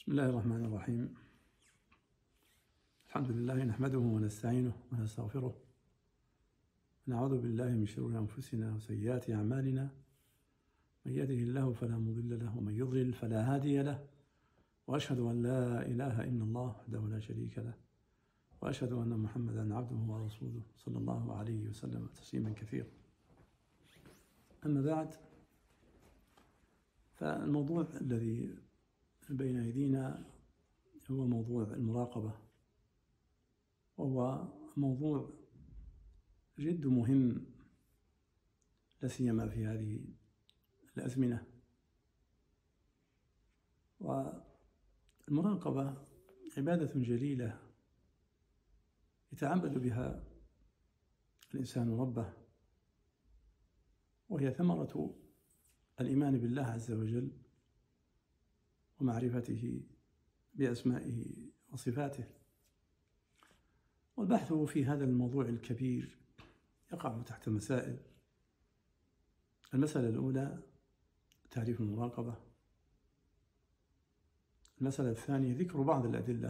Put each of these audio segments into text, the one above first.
بسم الله الرحمن الرحيم. الحمد لله نحمده ونستعينه ونستغفره، ونعوذ بالله من شرور أنفسنا وسيئات أعمالنا، من يهده الله فلا مضل له ومن يضلل فلا هادي له، وأشهد أن لا إله إلا الله وحده لا شريك له، وأشهد أن محمدا عبده ورسوله صلى الله عليه وسلم تسليما كثيرا. أما بعد، فالموضوع الذي بين أيدينا هو موضوع المراقبة، وهو موضوع جد مهم لا سيما في هذه الأزمنة. والمراقبة عبادة جليلة يتعبد بها الإنسان ربه، وهي ثمرة الإيمان بالله عز وجل ومعرفته بأسمائه وصفاته. والبحث في هذا الموضوع الكبير يقع تحت مسائل. المسألة الأولى تعريف المراقبة. المسألة الثانية ذكر بعض الأدلة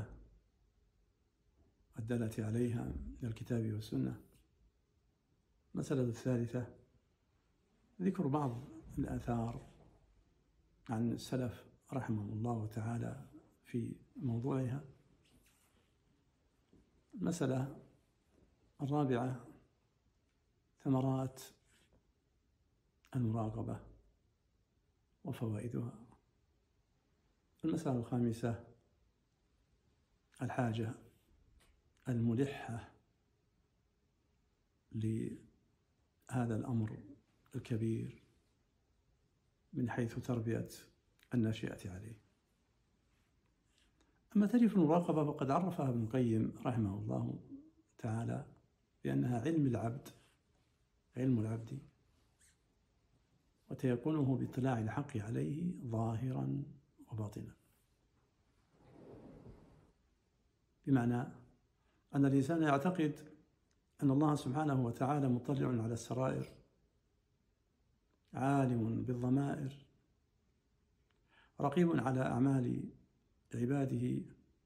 الدالة عليها من الكتاب والسنة. المسألة الثالثة ذكر بعض الآثار عن السلف رحمه الله تعالى في موضوعها. المسألة الرابعة ثمرات المراقبة وفوائدها. المسألة الخامسة الحاجة الملحة لهذا الأمر الكبير من حيث تربية الناشئة عليه. أما تعريف المراقبة فقد عرفها ابن القيم رحمه الله تعالى بأنها علم العبد وتيقنه باطلاع الحق عليه ظاهرا وباطنا، بمعنى أن الإنسان يعتقد أن الله سبحانه وتعالى مطلع على السرائر، عالم بالضمائر، رقيب على أعمال عباده،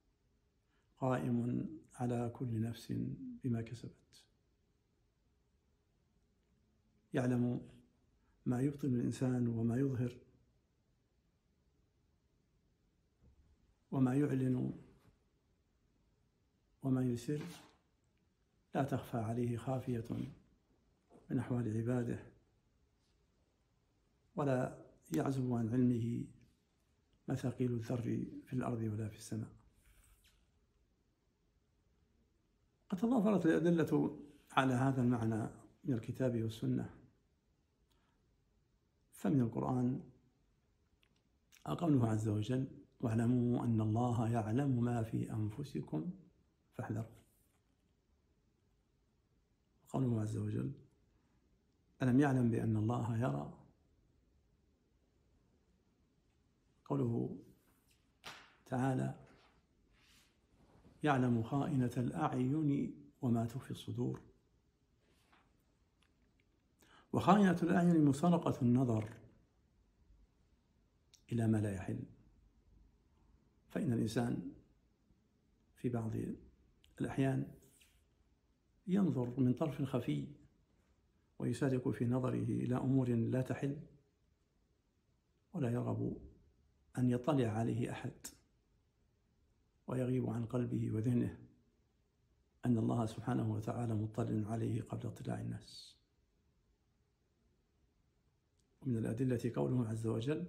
قائم على كل نفس بما كسبت، يعلم ما يبطن الإنسان وما يظهر، وما يعلن وما يسر، لا تخفى عليه خافية من أحوال عباده، ولا يعزب عن علمه مثاقيل الذر في الأرض ولا في السماء. قد تضافرت الأدلة على هذا المعنى من الكتاب والسنة. فمن القرآن قوله عز وجل: واعلموا أن الله يعلم ما في أنفسكم فاحذروا. قوله عز وجل: ألم يعلم بأن الله يرى. قوله تعالى: يعلم خائنة الأعين وما تخفي الصدور. وخائنة الأعين مسرقة النظر إلى ما لا يحل، فإن الإنسان في بعض الأحيان ينظر من طرف خفي ويسارق في نظره إلى أمور لا تحل، ولا يرغب أن يطلع عليه أحد، ويغيب عن قلبه وذهنه أن الله سبحانه وتعالى مطلع عليه قبل اطلاع الناس. ومن الأدلة قوله عز وجل: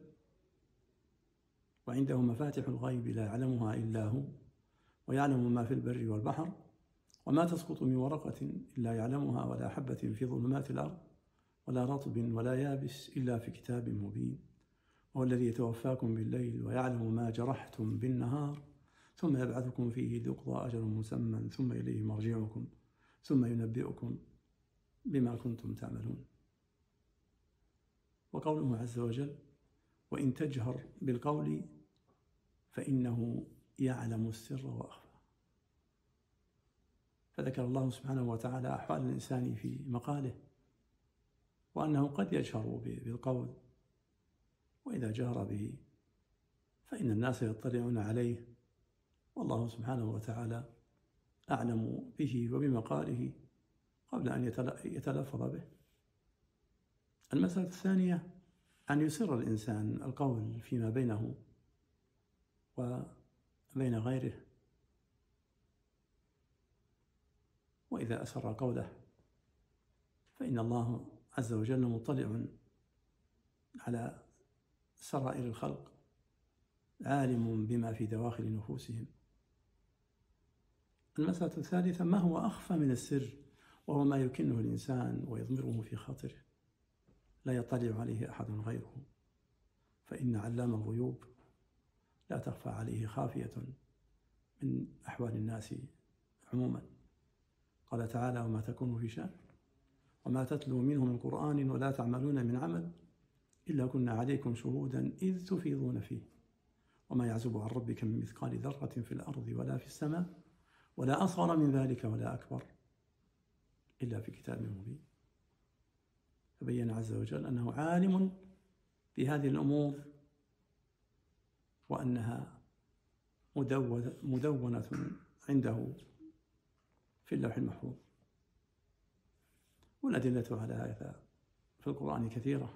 وعنده مفاتح الغيب لا يعلمها إلا هو ويعلم ما في البر والبحر وما تسقط من ورقة إلا يعلمها ولا حبة في ظلمات الأرض ولا رطب ولا يابس إلا في كتاب مبين وهو الذي يتوفاكم بالليل ويعلم ما جرحتم بالنهار ثم يبعثكم فيه ليقضى أجل مسمى ثم إليه مرجعكم ثم ينبئكم بما كنتم تعملون. وقوله عز وجل: وإن تجهر بالقول فإنه يعلم السر وأخفى. فذكر الله سبحانه وتعالى أحوال الإنسان في مقاله، وأنه قد يجهر بالقول، وإذا جهر به فإن الناس يطلعون عليه، والله سبحانه وتعالى أعلم به وبمقاله قبل أن يتلفظ به. المسألة الثانية أن يسر الإنسان القول فيما بينه وبين غيره، وإذا أسر قوله فإن الله عز وجل مطلع على سرائر الخلق، عالم بما في دواخل نفوسهم. المسألة الثالثة ما هو أخفى من السر، وهو ما يكنه الإنسان ويضمره في خاطره، لا يطلع عليه أحد غيره، فإن علام الغيوب لا تخفى عليه خافية من أحوال الناس عموما. قال تعالى: وما تكون في شأن وما تتلو منه من قرآن ولا تعملون من عمل إلا كنا عليكم شهودا إذ تفيضون فيه وما يعزب عن ربك من مثقال ذرة في الأرض ولا في السماء ولا أصغر من ذلك ولا أكبر إلا في كتاب مبين. فبين عز وجل أنه عالم بهذه الأمور، وأنها مدونة عنده في اللوح المحفوظ. والأدلة على هذا في القرآن كثيرة.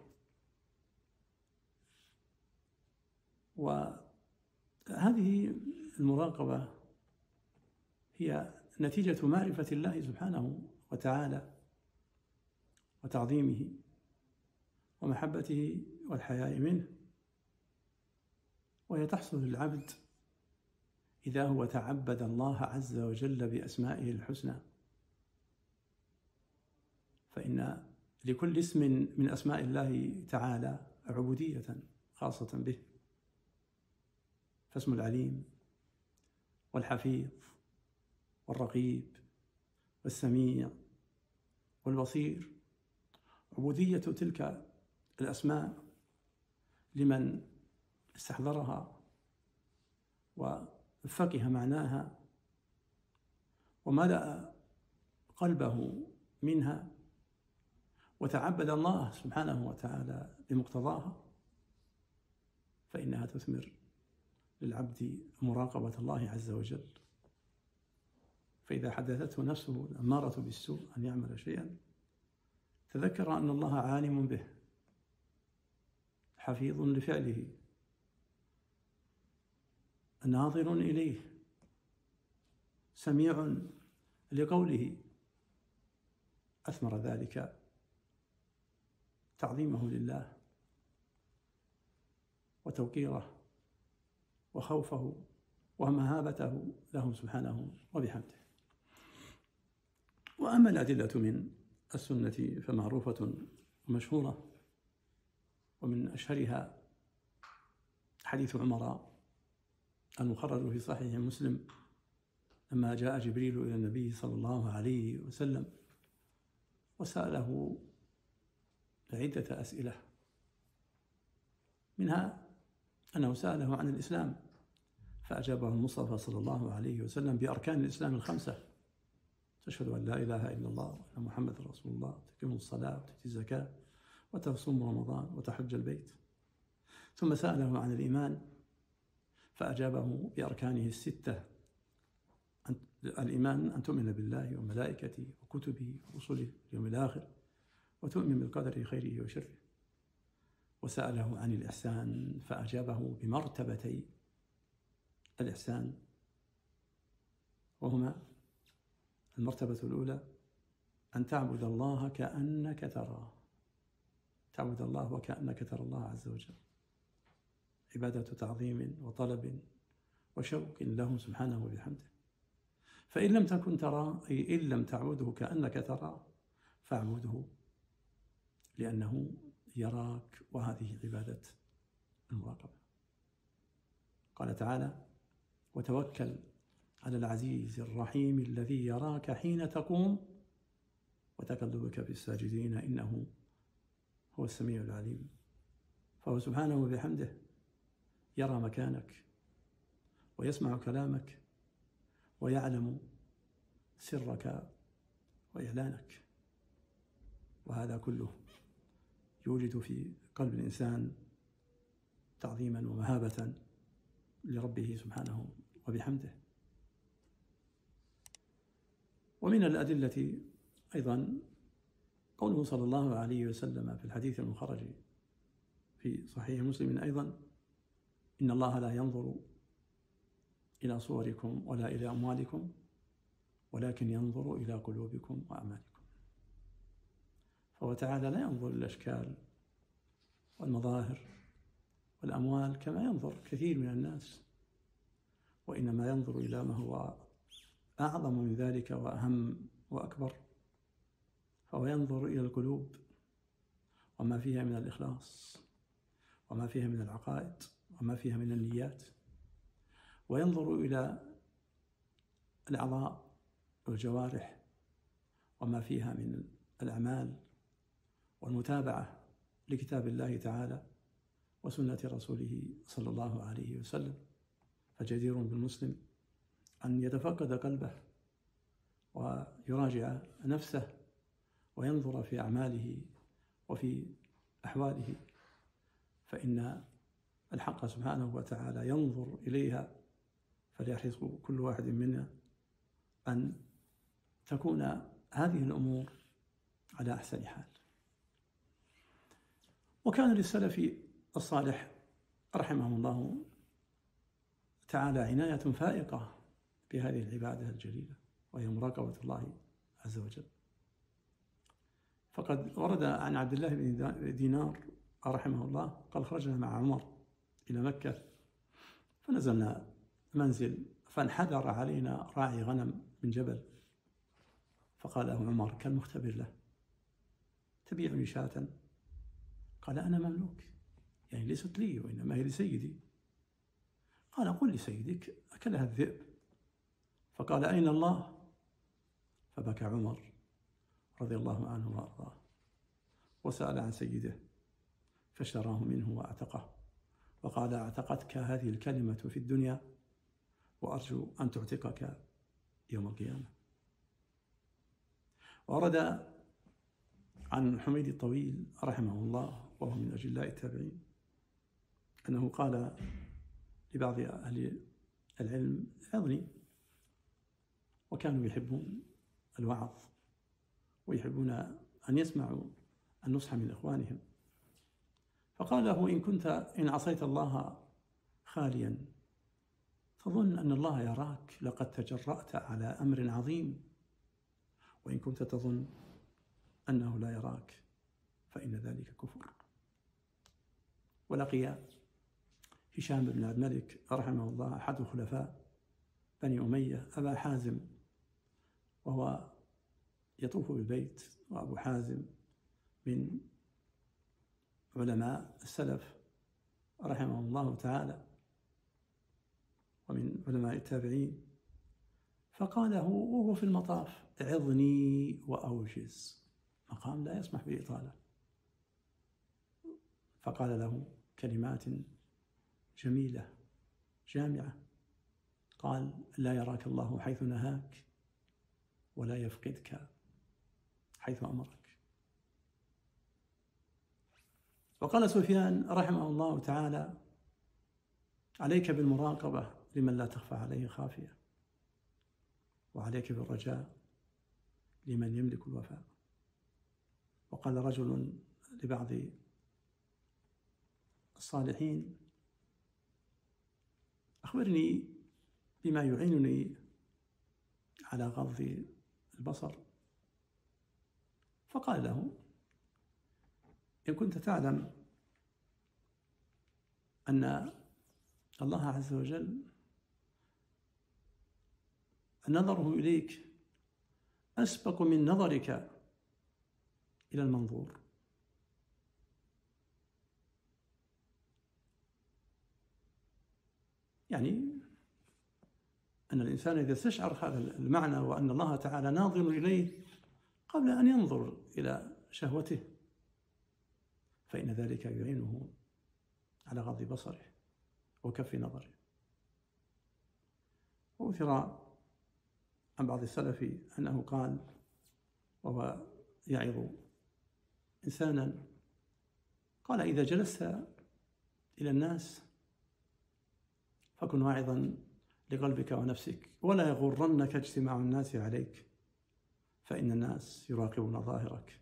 وهذه المراقبة هي نتيجة معرفة الله سبحانه وتعالى وتعظيمه ومحبته والحياء منه، وهي تحصل للعبد إذا هو تعبد الله عز وجل بأسمائه الحسنى، فإن لكل اسم من أسماء الله تعالى عبودية خاصة به، فاسم العليم والحفيظ والرقيب والسميع والبصير عبودية تلك الأسماء لمن استحضرها وفقه معناها وملأ قلبه منها وتعبد الله سبحانه وتعالى بمقتضاها، فإنها تثمر للعبد مراقبة الله عز وجل. فإذا حدثته نفسه الأمارة بالسوء أن يعمل شيئا تذكر أن الله عالم به، حفيظ لفعله، ناظر إليه، سميع لقوله، أثمر ذلك تعظيمه لله وتوقيره وخوفه ومهابته له سبحانه وبحمده. وأما الأدلة من السنة فمعروفة ومشهورة، ومن أشهرها حديث عمر المخرج في صحيح مسلم لما جاء جبريل إلى النبي صلى الله عليه وسلم وسأله عدة أسئلة، منها أنه سأله عن الإسلام فأجابه المصطفى صلى الله عليه وسلم بأركان الإسلام الخمسة: تشهد أن لا إله إلا الله وأن محمد رسول الله، تقيم الصلاة وتؤتي الزكاة وتصوم رمضان وتحج البيت. ثم سأله عن الإيمان فأجابه بأركانه الستة: الإيمان أن تؤمن بالله وملائكته وكتبه ورسله واليوم الآخر وتؤمن بالقدر خيره وشره. وسأله عن الإحسان فأجابه بمرتبتي الإحسان، وهما: المرتبة الأولى أن تعبد الله كأنك تراه، تعبد الله وكأنك ترى الله عز وجل، عبادة تعظيم وطلب وشوق له سبحانه وبحمده. فإن لم تكن تراه، أي إن لم تعبده كأنك تراه، فاعبده لأنه يراك، وهذه عبادة المراقبة. قال تعالى: وتوكل على العزيز الرحيم الذي يراك حين تقوم وتقلبك في الساجدين إنه هو السميع العليم. فهو سبحانه وبحمده يرى مكانك ويسمع كلامك ويعلم سرك وإعلانك، وهذا كله يوجد في قلب الإنسان تعظيما ومهابة لربه سبحانه وبحمده. ومن الأدلة أيضا قوله صلى الله عليه وسلم في الحديث المخرج في صحيح مسلم أيضا: إن الله لا ينظر إلى صوركم ولا إلى أموالكم ولكن ينظر إلى قلوبكم وأعمالكم. فهو تعالى لا ينظر إلى الأشكال والمظاهر والأموال كما ينظر كثير من الناس، وإنما ينظر إلى ما هو أعظم من ذلك وأهم وأكبر. فهو ينظر إلى القلوب وما فيها من الإخلاص وما فيها من العقائد وما فيها من النيات، وينظر إلى الأعضاء والجوارح وما فيها من الأعمال والمتابعة لكتاب الله تعالى وسنة رسوله صلى الله عليه وسلم. فجدير بالمسلم أن يتفقد قلبه ويراجع نفسه وينظر في أعماله وفي أحواله، فإن الحق سبحانه وتعالى ينظر إليها. فليحرص كل واحد منا أن تكون هذه الأمور على أحسن حال. وكان للسلف الصالح رحمهم الله تعالى عناية فائقة بهذه العبادة الجليلة، وهي مراقبة الله عز وجل. فقد ورد عن عبد الله بن دينار رحمه الله قال: خرجنا مع عمر إلى مكة فنزلنا منزل فانحدر علينا راعي غنم من جبل، فقال له عمر كالمختبر له: تبيعني شاة؟ قال: أنا مملوك، يعني ليست لي وإنما هي لسيدي. قال: قل لسيدك أكلها الذئب. فقال: أين الله؟ فبكى عمر رضي الله عنه وأرضاه وسأل عن سيده فاشتراه منه وأعتقه، وقال: أعتقتك هذه الكلمة في الدنيا وأرجو أن تعتقك يوم القيامة. ورد عن حميد الطويل رحمه الله وهو من أجلاء التابعين أنه قال لبعض أهل العلم: عظني. وكانوا يحبون الوعظ ويحبون أن يسمعوا النصح من إخوانهم. فقال له: إن عصيت الله خاليا تظن أن الله يراك، لقد تجرأت على أمر عظيم، وإن كنت تظن أنه لا يراك فإن ذلك كفر. ولقي هشام بن عبد الملك رحمه الله أحد خلفاء بني أمية أبا حازم وهو يطوف بالبيت، وأبو حازم من علماء السلف رحمه الله تعالى ومن علماء التابعين. فقال له وهو في المطاف: عظني وأوجز، مقام لا يسمح بالإطالة. فقال له كلمات جميلة جامعة، قال: لا يراك الله حيث نهاك ولا يفقدك حيث أمرك. وقال سفيان رحمه الله تعالى: عليك بالمراقبة لمن لا تخفى عليه خافية، وعليك بالرجاء لمن يملك الوفاء. وقال رجل لبعض الصالحين: أخبرني بما يعينني على غض البصر. فقال له: إن كنت تعلم أن الله عز وجل نظره إليك أسبق من نظرك إلى المنظور، يعني أن الإنسان إذا استشعر هذا المعنى وأن الله تعالى ناظر إليه قبل أن ينظر إلى شهوته فإن ذلك يعينه على غض بصره وكف نظره. وأثر عن بعض السلف أنه قال وهو يعظ إنسانا، قال: إذا جلست إلى الناس فكن واعظا لقلبك ونفسك، ولا يغرنك اجتماع الناس عليك، فإن الناس يراقبون ظاهرك،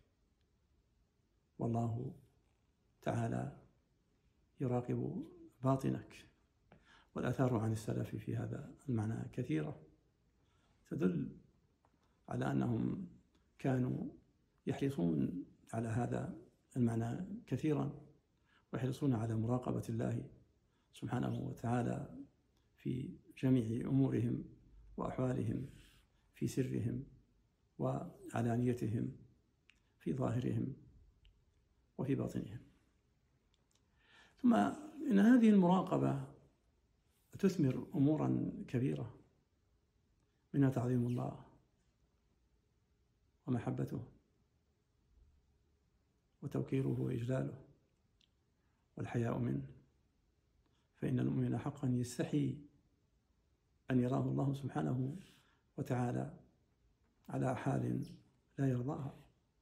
والله تعالى يراقب باطنك. والآثار عن السلف في هذا المعنى كثيرة تدل على أنهم كانوا يحرصون على هذا المعنى كثيرا، ويحرصون على مراقبة الله سبحانه وتعالى في جميع أمورهم وأحوالهم، في سرهم وعلانيتهم، في ظاهرهم وفي باطنهم. ثم إن هذه المراقبة تثمر أمورا كبيرة، منها تعظيم الله ومحبته وتوقيره وإجلاله والحياء منه، فإن المؤمن حقا يستحي أن يراه الله سبحانه وتعالى على حال لا يرضاها،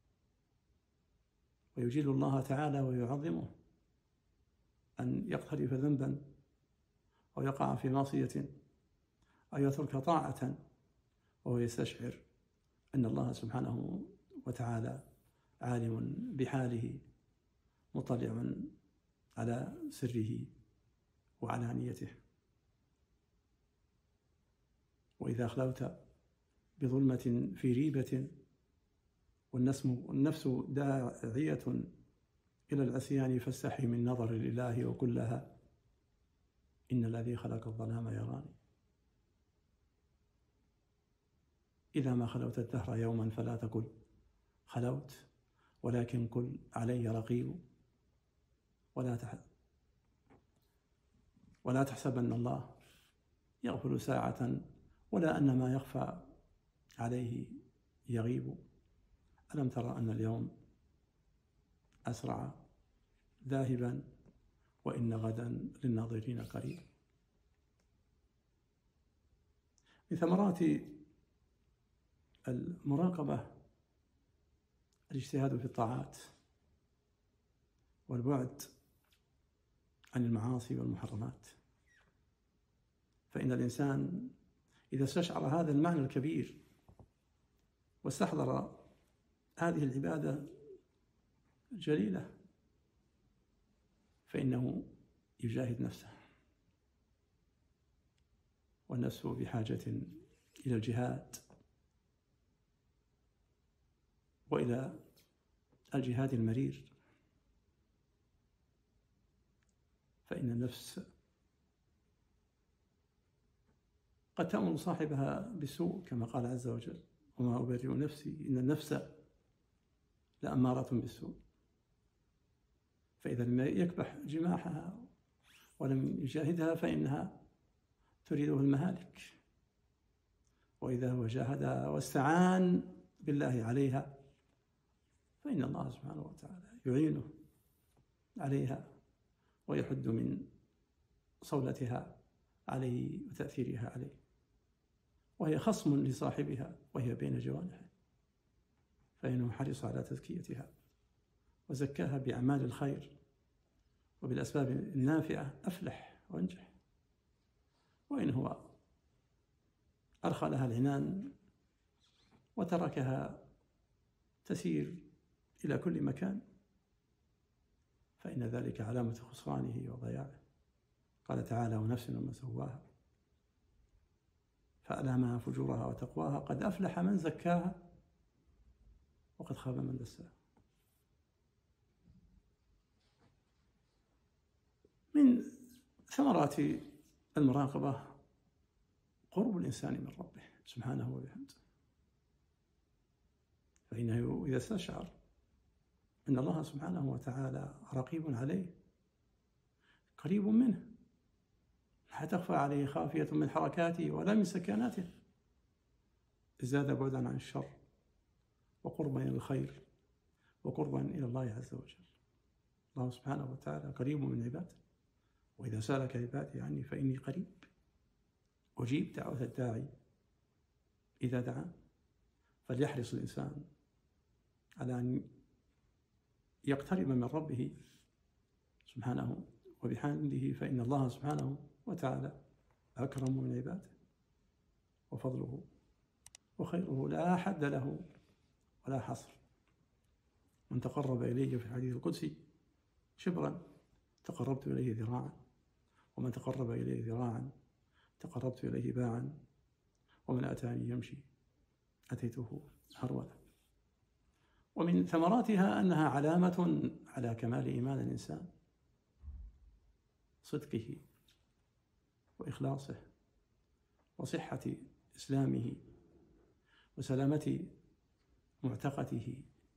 ويجل الله تعالى ويعظمه، أن يقترف ذنبا أو يقع في معصية أو يترك طاعة وهو يستشعر أن الله سبحانه وتعالى عالم بحاله، مطلع على سره وعلانيته. وإذا خلوت بظلمة في ريبة والنفس داعية إلى العصيان، فاستحي من نظر الإله وكلها إن الذي خلق الظلام يراني. إذا ما خلوت الدهر يوما فلا تقل خلوت، ولكن قل علي رقيب، ولا تحسبن الله يغفل ساعة، ولا أن ما يخفى عليه يغيب. ألم ترى أن اليوم أسرع ذاهبا، وإن غدا للناظرين قريب. من ثمرات المراقبة الاجتهاد في الطاعات والبعد عن المعاصي والمحرمات، فإن الإنسان إذا استشعر هذا المعنى الكبير واستحضر هذه العبادة الجليلة، فإنه يجاهد نفسه، والنفس بحاجة إلى الجهاد وإلى الجهاد المرير، فإن النفس قد تأمر صاحبها بالسوء كما قال عز وجل: وما أبرئ نفسي إن النفس لأمارة بالسوء. فإذا لم يكبح جماحها ولم يجاهدها فإنها تريده المهالك، وإذا هو جاهدها واستعان بالله عليها فإن الله سبحانه وتعالى يعينه عليها ويحد من صولتها عليه وتأثيرها عليه، وهي خصم لصاحبها وهي بين جوانحه، فإنه حرص على تزكيتها وزكاها بأعمال الخير وبالأسباب النافعة أفلح وانجح. وإن هو أرخى لها العنان وتركها تسير إلى كل مكان، فإن ذلك علامة خسرانه وضياعه. قال تعالى: ونفس وما سواها فألهمها فجورها وتقواها، قد أفلح من زكاها وقد خاب من دساها. من ثمرات المراقبة قرب الإنسان من ربه سبحانه وبحمده، فإنه إذا استشعر أن الله سبحانه وتعالى رقيب عليه قريب منه، لا تخفى عليه خافية من حركاته ولا من سكناته، ازداد بعدا عن الشر وقربا إلى الخير وقربا إلى الله عز وجل. الله سبحانه وتعالى قريب من عباده، وإذا سألك عبادي عني فإني قريب أجيب دعوة الداعي إذا دعا. فليحرص الإنسان على أن يقترب من ربه سبحانه وبحمده، فإن الله سبحانه وتعالى أكرم من عباده، وفضله وخيره لا حد له ولا حصر. من تقرب إلي في الحديث القدسي شبرا تقربت إليه ذراعا، ومن تقرب إليه ذراعا تقربت إليه باعا، ومن أتاني يمشي أتيته هرولا. ومن ثمراتها أنها علامة على كمال إيمان الإنسان، صدقه وإخلاصه وصحة إسلامه وسلامة معتقده.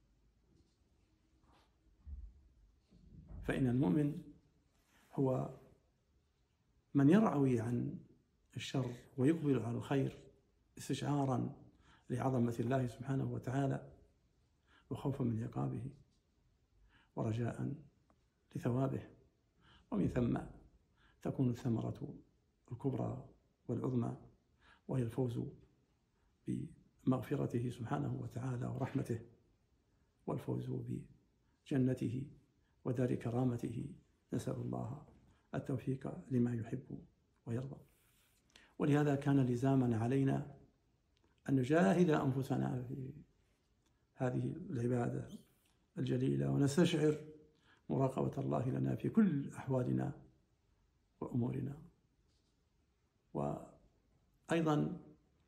فإن المؤمن هو من يرعوي عن الشر ويقبل على الخير استشعارا لعظمة الله سبحانه وتعالى، وخوفا من عقابه، ورجاء لثوابه. ومن ثم تكون الثمرة الكبرى والعظمى، وهي الفوز بمغفرته سبحانه وتعالى ورحمته، والفوز بجنته ودار كرامته. نسأل الله التوفيق لما يحب ويرضى. ولهذا كان لزاما علينا أن نجاهد أنفسنا في هذه العبادة الجليلة، ونستشعر مراقبة الله لنا في كل أحوالنا وأمورنا. وأيضا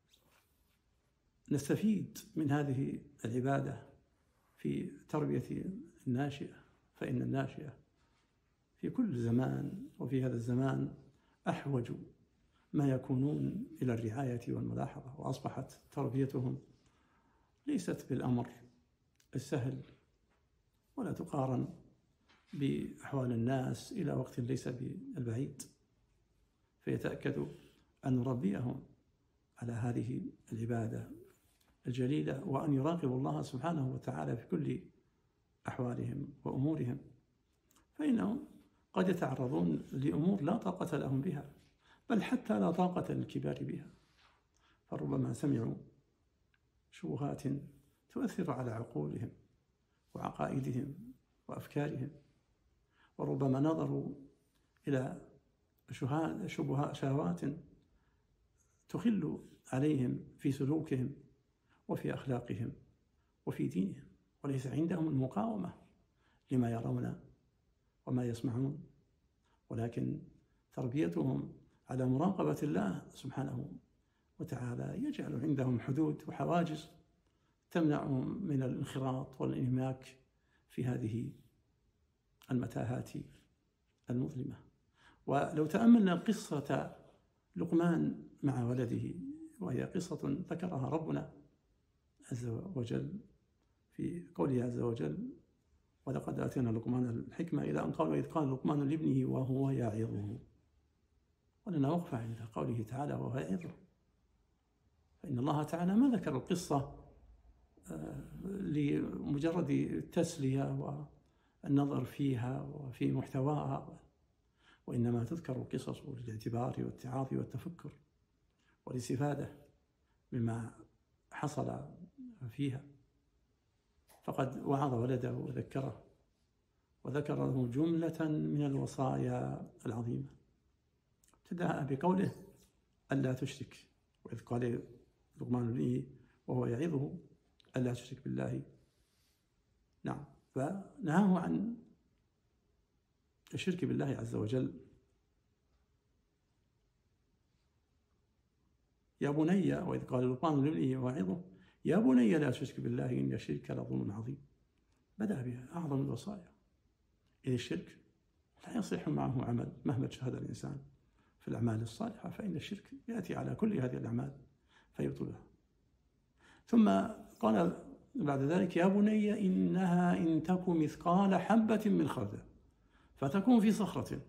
نستفيد من هذه العبادة في تربية الناشئة، فإن الناشئة في كل زمان وفي هذا الزمان أحوج ما يكونون إلى الرعاية والملاحظة، وأصبحت تربيتهم ليست بالأمر السهل، ولا تقارن بأحوال الناس إلى وقت ليس بالبعيد. فيتأكد أن نربيهم على هذه العبادة الجليلة، وأن يراقبوا الله سبحانه وتعالى في كل أحوالهم وأمورهم، فإنهم قد يتعرضون لأمور لا طاقة لهم بها، بل حتى لا طاقة للكبار بها. فربما سمعوا شبهات تؤثر على عقولهم وعقائدهم وأفكارهم، وربما نظروا إلى شهوات تخل عليهم في سلوكهم وفي أخلاقهم وفي دينهم، وليس عندهم المقاومة لما يرون وما يسمعون، ولكن تربيتهم على مراقبة الله سبحانه وتعالى يجعل عندهم حدود وحواجز تمنعهم من الانخراط والانهماك في هذه المتاهات المظلمة. ولو تأملنا قصة لقمان مع ولده، وهي قصة ذكرها ربنا عز وجل في قوله عز وجل: ولقد آتينا لقمان الحكمة إلى أن قال: وإذ قال لقمان لابنه وهو يعظه. ولنا وقفة عند قوله تعالى وهو يعظه، فإن الله تعالى ما ذكر القصة لمجرد التسلية والنظر فيها وفي محتواها، وإنما تذكر القصص للاعتبار والاتعاظ والتفكر والاستفادة مما حصل فيها. فقد وعظ ولده وذكره، وذكر له جملة من الوصايا العظيمة، ابتدأ بقوله: ألا تشرك. وإذ قال لقمان لابنه وهو يعظه: ألا تشرك بالله. نعم، فنهاه عن الشرك بالله عز وجل. يا بني، وإذ قال لقمان لابنه وهو يعظه: يا بني لا تشرك بالله إن الشرك لظلم عظيم. بدأ بها أعظم الوصايا، إذ الشرك لا يصح معه عمل مهما اجتهد الإنسان في الأعمال الصالحة، فإن الشرك يأتي على كل هذه الأعمال فيبطلها. ثم قال بعد ذلك: يا بني إنها إن تك مثقال حبة من خردل فتكون في صخرة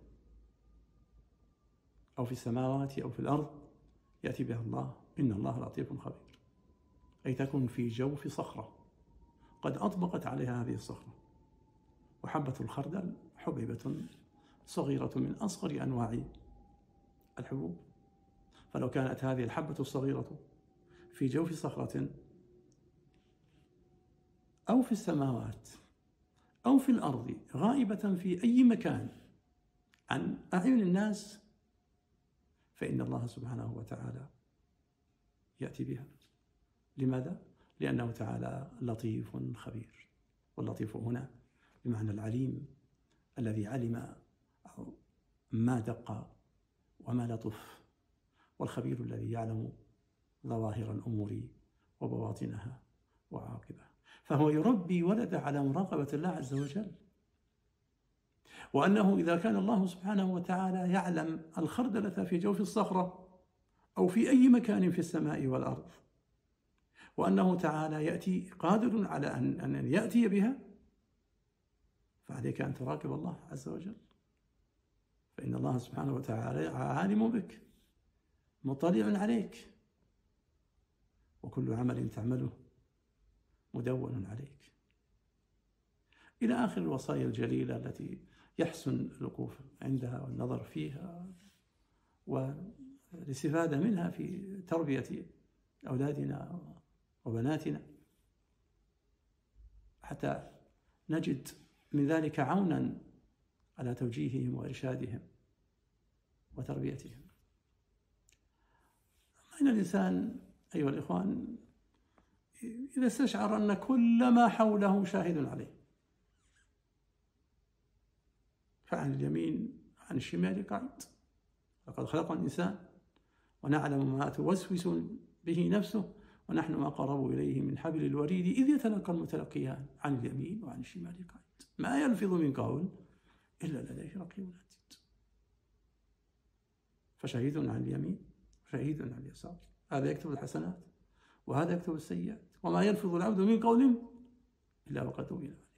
أو في السماوات أو في الأرض يأتي بها الله إن الله لطيف خبير. أي تكون في جوف صخرة قد أطبقت عليها هذه الصخرة. وحبة الخردل حبيبة صغيرة من أصغر أنواع الحبوب، فلو كانت هذه الحبة الصغيرة في جوف صخرة أو في السماوات أو في الأرض غائبة في أي مكان عن أعين الناس، فإن الله سبحانه وتعالى يأتي بها. لماذا؟ لأنه تعالى لطيف خبير، واللطيف هنا بمعنى العليم الذي علم ما دق وما لطف، والخبير الذي يعلم ظواهر الأمور وبواطنها وعواقبها. فهو يربي ولده على مراقبة الله عز وجل، وأنه إذا كان الله سبحانه وتعالى يعلم الخردلة في جوف الصخرة أو في أي مكان في السماء والأرض، وأنه تعالى يأتي قادر على أن يأتي بها، فعليك أن تراقب الله عز وجل، فإن الله سبحانه وتعالى عالم بك مطلع عليك، وكل عمل تعمله مدون عليك، إلى آخر الوصايا الجليلة التي يحسن الوقوف عندها والنظر فيها والاستفادة منها في تربية أولادنا وبناتنا، حتى نجد من ذلك عونا على توجيههم وإرشادهم وتربيتهم. إن الإنسان أيها الإخوان إذا استشعر أن كل ما حوله شاهد عليه، فعن اليمين عن الشمال قاعد. لقد خلق الإنسان ونعلم ما توسوس به نفسه ونحن أقرب إليه من حبل الوريد إذ يتلقى المتلقيان عن اليمين وعن الشمال قاعد. ما يلفظ من قول إلا لديه رقيب عتيد. فشهيد عن اليمين وشهيد عن اليسار، هذا يكتب الحسنات وهذا يكتب السيئات، وما يلفظ العبد من قول إلا وقد وين عليه.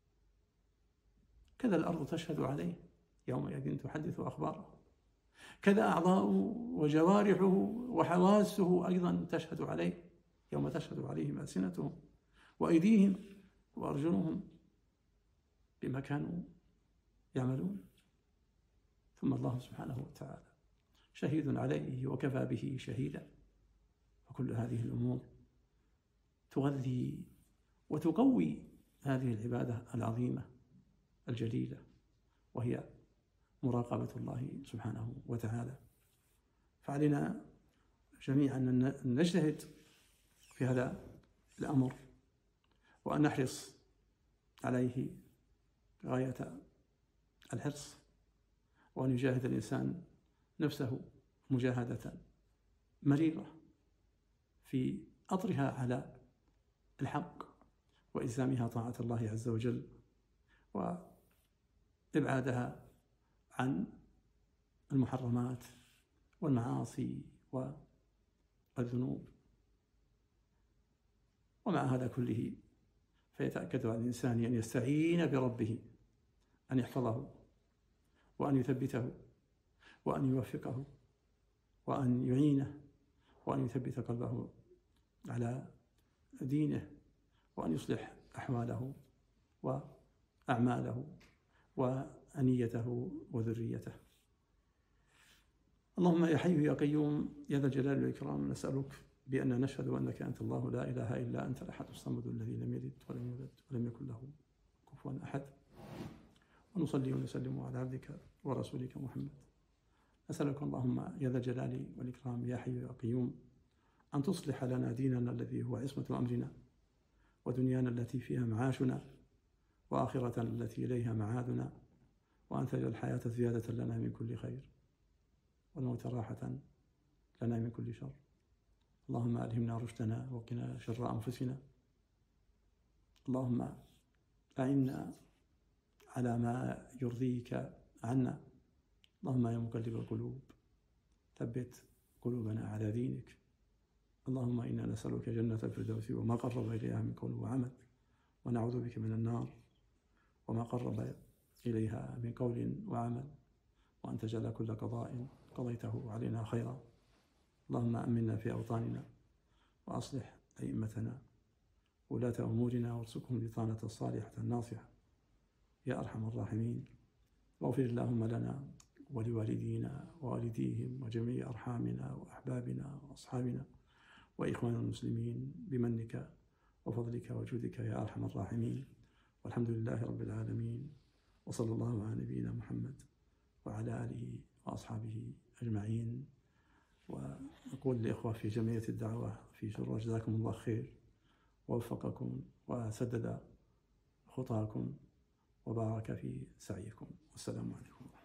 كذا الأرض تشهد عليه يومئذ تحدث أخباره، كذا أعضاؤه وجوارحه وحواسه أيضا تشهد عليه يوم تشهد عليهم ألسنتهم وأيديهم وأرجلهم بما كانوا يعملون. ثم الله سبحانه وتعالى شهيد عليه وكفى به شهيدا. وكل هذه الأمور تغذي وتقوي هذه العبادة العظيمة الجليلة، وهي مراقبة الله سبحانه وتعالى. فعلينا جميعا أن نجتهد في هذا الأمر، وأن نحرص عليه غاية الحرص، وأن يجاهد الإنسان نفسه مجاهدة مريرة في أطرها على الحق وإلزامها طاعة الله عز وجل، وإبعادها عن المحرمات والمعاصي والذنوب. ومع هذا كله فيتأكد على الإنسان أن يستعين بربه أن يحفظه وأن يثبته وأن يوفقه وأن يعينه وأن يثبت قلبه على دينه، وأن يصلح أحواله وأعماله وأنيته وذريته. اللهم يا حي يا قيوم يا ذا الجلال والإكرام، نسألك بأن نشهد أنك أنت الله لا إله إلا أنت الأحد الصمد الذي لم يلد ولم يولد ولم يكن له كفوا أحد، ونصلي ونسلم على عبدك ورسولك محمد. نسألك اللهم يا ذا الجلال والإكرام يا حي يا قيوم أن تصلح لنا ديننا الذي هو عصمة أمرنا، ودنيانا التي فيها معاشنا، وآخرة التي إليها معادنا، وأن تجعل الحياة زيادة لنا من كل خير والموت راحة لنا من كل شر. اللهم ألهمنا رشدنا وقنا شر أنفسنا. اللهم أعنا على ما يرضيك عنا. اللهم يا مقلب القلوب ثبت قلوبنا على دينك. اللهم إنا نسألك جنة الفردوس وما قرب إليها من قول وعمل، ونعوذ بك من النار وما قرب إليها من قول وعمل، وأن تجعل كل قضاء قضيته علينا خيرا. اللهم أمنا في أوطاننا وأصلح أئمتنا ولاة أمورنا، وارزقهم البطانة الصالحة الناصحة يا أرحم الراحمين. واغفر اللهم لنا ولوالدينا ووالديهم وجميع أرحامنا وأحبابنا وأصحابنا وإخوان المسلمين بمنك وفضلك وجودك يا أرحم الراحمين. والحمد لله رب العالمين، وصلى الله على نبينا محمد وعلى آله وأصحابه أجمعين. أقول للإخوة في جمعية الدعوة في جرة جزاكم الله خير، ووفقكم وسدد خطاكم وبارك في سعيكم، والسلام عليكم.